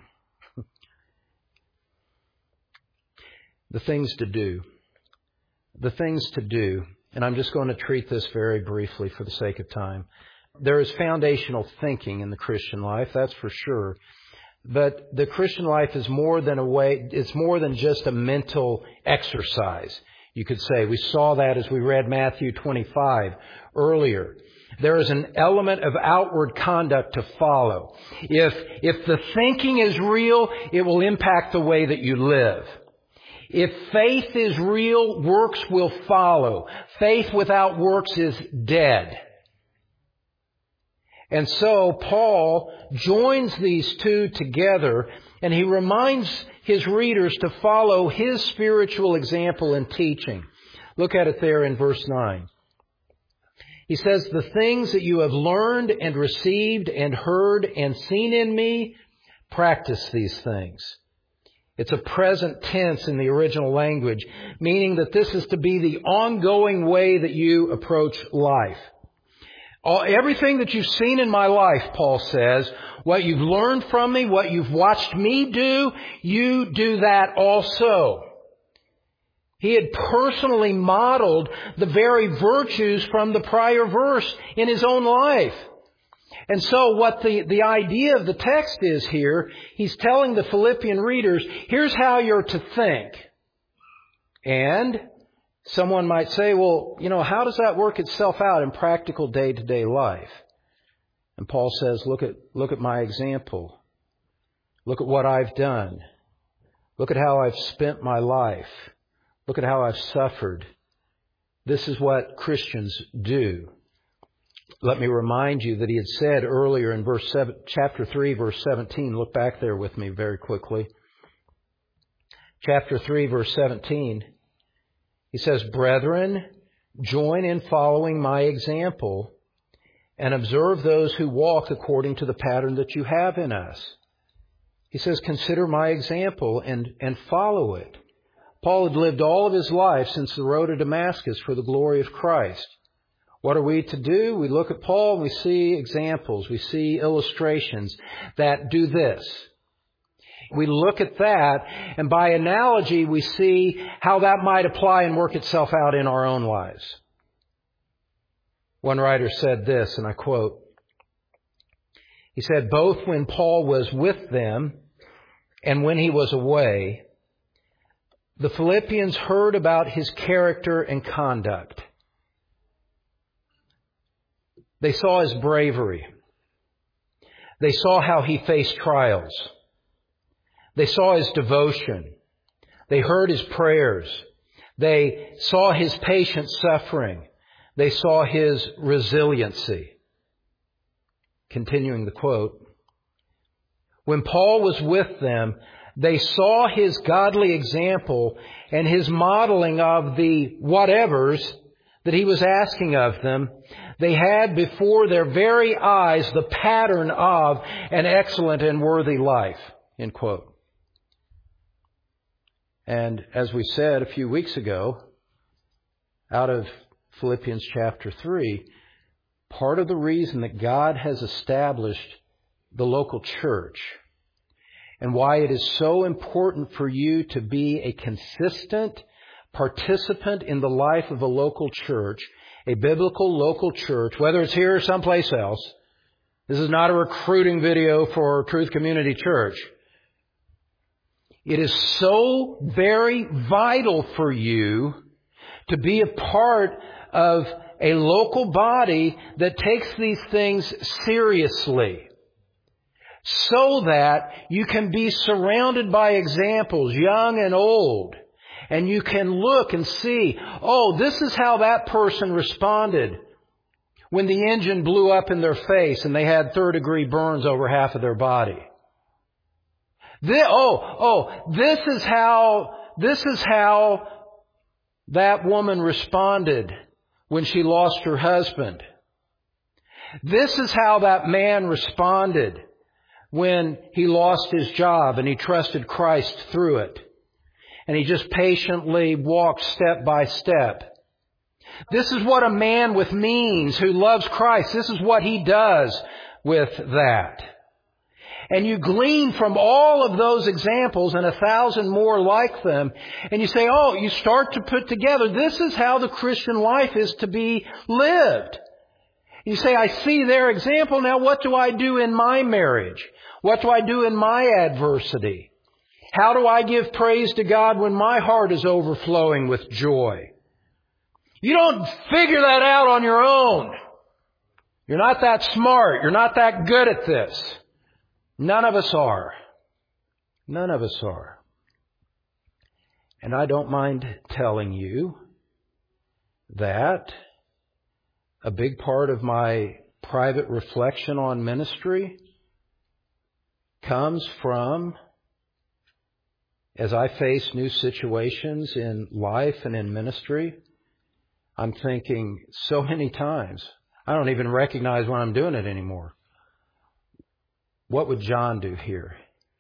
The things to do. The things to do. And I'm just going to treat this very briefly for the sake of time. There is foundational thinking in the Christian life, that's for sure. But the Christian life is more than a way, it's more than just a mental exercise, you could say. We saw that as we read Matthew twenty-five earlier. There is an element of outward conduct to follow. If, if the thinking is real, it will impact the way that you live. If faith is real, works will follow. Faith without works is dead. And so Paul joins these two together, and he reminds his readers to follow his spiritual example in teaching. Look at it there in verse nine. He says, "The things that you have learned and received and heard and seen in me, practice these things." It's a present tense in the original language, meaning that this is to be the ongoing way that you approach life. All, everything that you've seen in my life, Paul says, what you've learned from me, what you've watched me do, you do that also. He had personally modeled the very virtues from the prior verse in his own life. And so what the, the idea of the text is here, he's telling the Philippian readers, here's how you're to think. And someone might say, well, you know, how does that work itself out in practical day-to-day life? And Paul says, look at, look at my example. Look at what I've done. Look at how I've spent my life. Look at how I've suffered. This is what Christians do. Let me remind you that he had said earlier in verse seven, chapter three, verse seventeen. Look back there with me very quickly. Chapter three, verse seventeen. He says, "Brethren, join in following my example and observe those who walk according to the pattern that you have in us." He says, consider my example and, and follow it. Paul had lived all of his life since the road to Damascus for the glory of Christ. What are we to do? We look at Paul and we see examples. We see illustrations that do this. We look at that, and by analogy, we see how that might apply and work itself out in our own lives. One writer said this, and I quote, he said, "Both when Paul was with them and when he was away, the Philippians heard about his character and conduct. They saw his bravery. They saw how he faced trials. They saw his devotion. They heard his prayers. They saw his patient suffering. They saw his resiliency." Continuing the quote, "When Paul was with them, they saw his godly example and his modeling of the whatevers that he was asking of them. They had before their very eyes the pattern of an excellent and worthy life." End quote. And as we said a few weeks ago, out of Philippians chapter three, part of the reason that God has established the local church and why it is so important for you to be a consistent participant in the life of a local church, a biblical local church, whether it's here or someplace else. This is not a recruiting video for Truth Community Church. It is so very vital for you to be a part of a local body that takes these things seriously, so that you can be surrounded by examples, young and old, and you can look and see, oh, this is how that person responded when the engine blew up in their face and they had third degree burns over half of their body. This, oh, oh, this is how, this is how that woman responded when she lost her husband. This is how that man responded when he lost his job and he trusted Christ through it. And he just patiently walked step by step. This is what a man with means who loves Christ, this is what he does with that. And you glean from all of those examples and a thousand more like them. And you say, oh, you start to put together, this is how the Christian life is to be lived. You say, I see their example. Now what do I do in my marriage? What do I do in my adversity? How do I give praise to God when my heart is overflowing with joy? You don't figure that out on your own. You're not that smart. You're not that good at this. None of us are. None of us are. And I don't mind telling you that a big part of my private reflection on ministry comes from, as I face new situations in life and in ministry, I'm thinking so many times, I don't even recognize when I'm doing it anymore. What would John do here?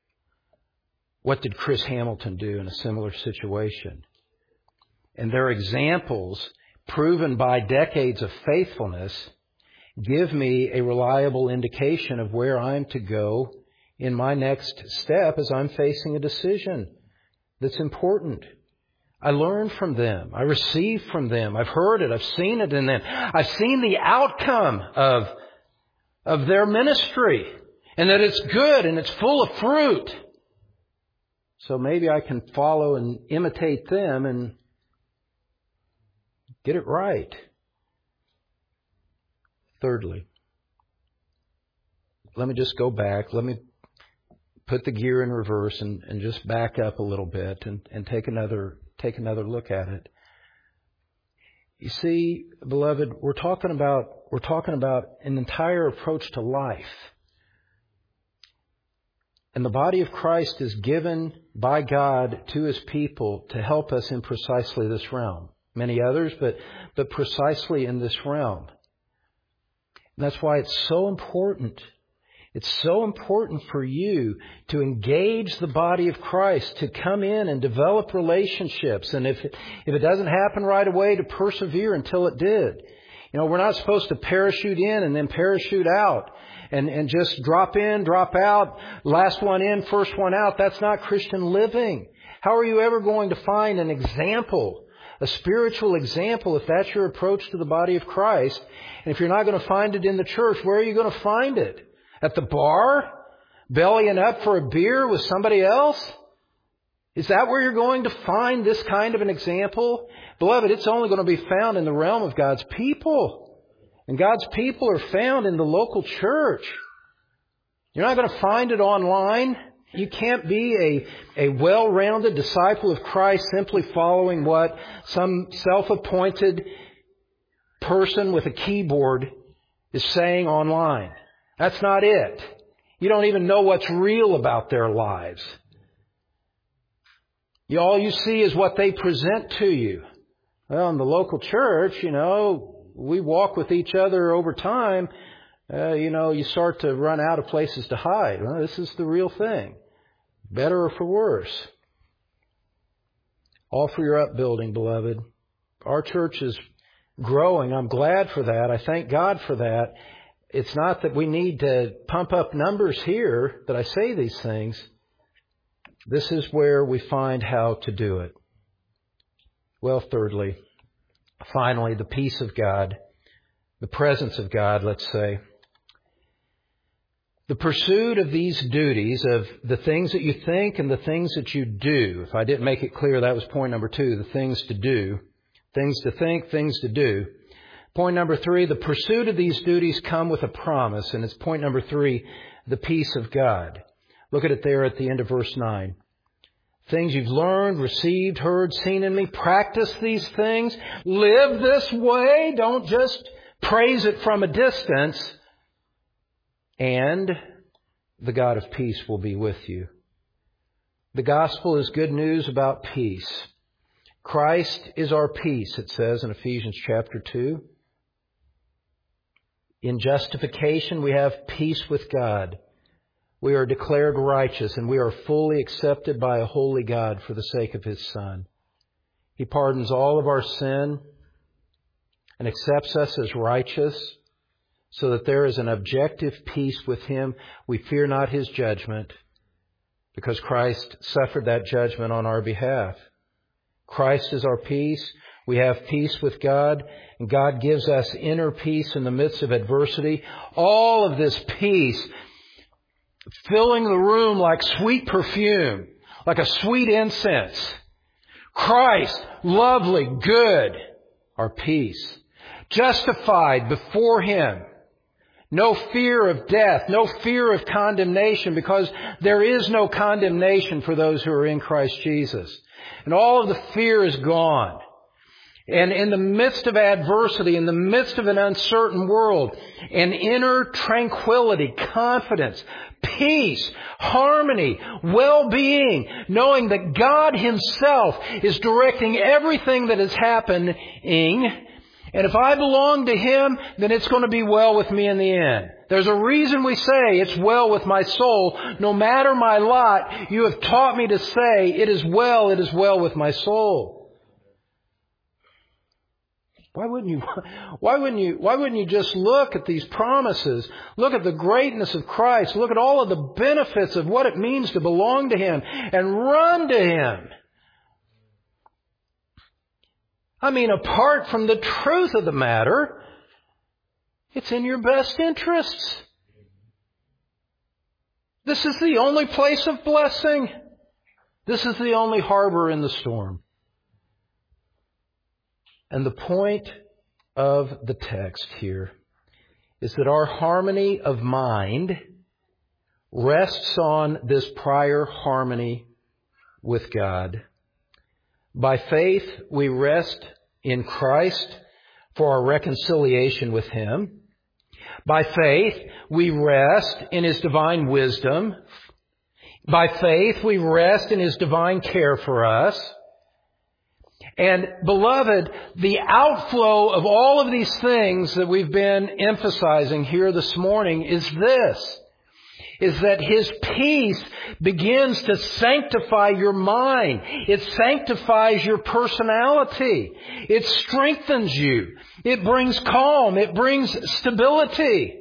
What did Chris Hamilton do in a similar situation? And their examples, proven by decades of faithfulness, give me a reliable indication of where I'm to go in my next step as I'm facing a decision that's important. I learn from them. I receive from them. I've heard it. I've seen it in them. I've seen the outcome of, of their ministry, and that it's good and it's full of fruit. So maybe I can follow and imitate them and get it right. Thirdly, let me just go back. Let me put the gear in reverse and, and just back up a little bit and, and take another take another look at it. You see, beloved, we're talking about we're talking about an entire approach to life. And the body of Christ is given by God to His people to help us in precisely this realm. Many others, but but precisely in this realm. And that's why it's so important. It's so important for you to engage the body of Christ, to come in and develop relationships. And if it, if it doesn't happen right away, to persevere until it did. You know, we're not supposed to parachute in and then parachute out and, and just drop in, drop out, last one in, first one out. That's not Christian living. How are you ever going to find an example, a spiritual example, if that's your approach to the body of Christ? And if you're not going to find it in the church, where are you going to find it? At the bar? Bellying up for a beer with somebody else? Is that where you're going to find this kind of an example? Beloved, it's only going to be found in the realm of God's people. And God's people are found in the local church. You're not going to find it online. You can't be a, a well-rounded disciple of Christ simply following what some self-appointed person with a keyboard is saying online. That's not it. You don't even know what's real about their lives. You, all you see is what they present to you. Well, in the local church, you know, we walk with each other over time. Uh, you know, you start to run out of places to hide. Well, this is the real thing. Better or for worse. All for your upbuilding, beloved. Our church is growing. I'm glad for that. I thank God for that. It's not that we need to pump up numbers here that I say these things. This is where we find how to do it. Well, thirdly, finally, the peace of God, the presence of God, let's say. The pursuit of these duties, of the things that you think and the things that you do. If I didn't make it clear, that was point number two, the things to do. Things to think, things to do. Point number three, the pursuit of these duties come with a promise, and it's point number three, the peace of God. Look at it there at the end of verse nine. Things you've learned, received, heard, seen in me, practice these things. Live this way. Don't just praise it from a distance. And the God of peace will be with you. The gospel is good news about peace. Christ is our peace, it says in Ephesians chapter two. In justification, we have peace with God. We are declared righteous, and we are fully accepted by a holy God for the sake of His Son. He pardons all of our sin and accepts us as righteous, so that there is an objective peace with Him. We fear not His judgment, because Christ suffered that judgment on our behalf. Christ is our peace. We have peace with God, and God gives us inner peace in the midst of adversity. All of this peace filling the room like sweet perfume, like a sweet incense. Christ, lovely, good, our peace. Justified before Him. No fear of death, no fear of condemnation, because there is no condemnation for those who are in Christ Jesus. And all of the fear is gone. And in the midst of adversity, in the midst of an uncertain world, an inner tranquility, confidence, peace, harmony, well-being, knowing that God Himself is directing everything that is happening. And if I belong to Him, then it's going to be well with me in the end. There's a reason we say it's well with my soul. No matter my lot, you have taught me to say it is well, it is well with my soul. Why wouldn't you, why wouldn't you, why wouldn't you just look at these promises? Look at the greatness of Christ. Look at all of the benefits of what it means to belong to Him and run to Him. I mean, apart from the truth of the matter, it's in your best interests. This is the only place of blessing. This is the only harbor in the storm. And the point of the text here is that our harmony of mind rests on this prior harmony with God. By faith, we rest in Christ for our reconciliation with Him. By faith, we rest in His divine wisdom. By faith, we rest in His divine care for us. And beloved, the outflow of all of these things that we've been emphasizing here this morning is this, is that His peace begins to sanctify your mind. It sanctifies your personality. It strengthens you. It brings calm. It brings stability.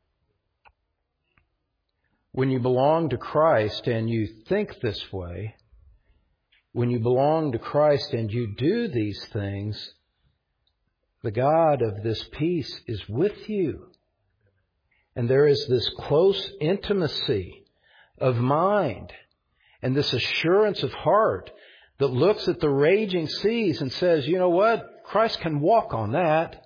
When you belong to Christ and you think this way, when you belong to Christ and you do these things, the God of this peace is with you. And there is this close intimacy of mind and this assurance of heart that looks at the raging seas and says, you know what? Christ can walk on that.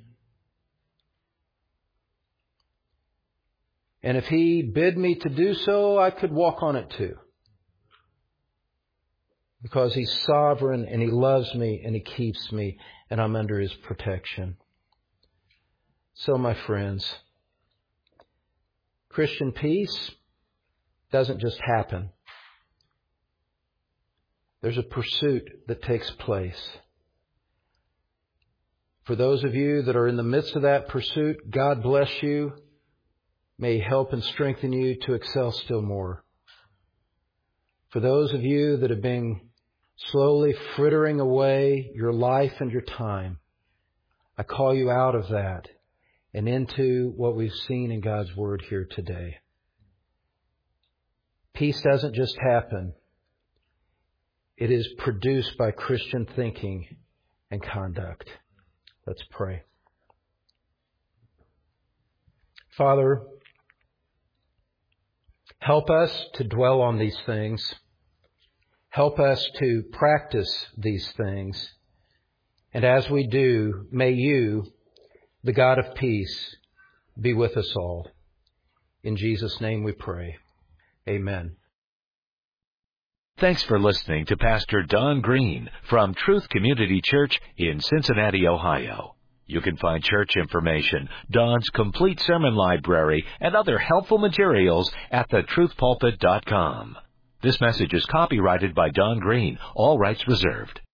And if He bid me to do so, I could walk on it too. Because He's sovereign and He loves me and He keeps me and I'm under His protection. So, my friends, Christian peace doesn't just happen. There's a pursuit that takes place. For those of you that are in the midst of that pursuit, God bless you. May He help and strengthen you to excel still more. For those of you that have been slowly frittering away your life and your time, I call you out of that and into what we've seen in God's Word here today. Peace doesn't just happen. It is produced by Christian thinking and conduct. Let's pray. Father, Help us to dwell on these things. Help us to practice these things. And as we do, may you, the God of peace, be with us all. In Jesus' name we pray. Amen. Thanks for listening to Pastor Don Green from Truth Community Church in Cincinnati, Ohio. You can find church information, Don's complete sermon library, and other helpful materials at the truth pulpit dot com. This message is copyrighted by Don Green, all rights reserved.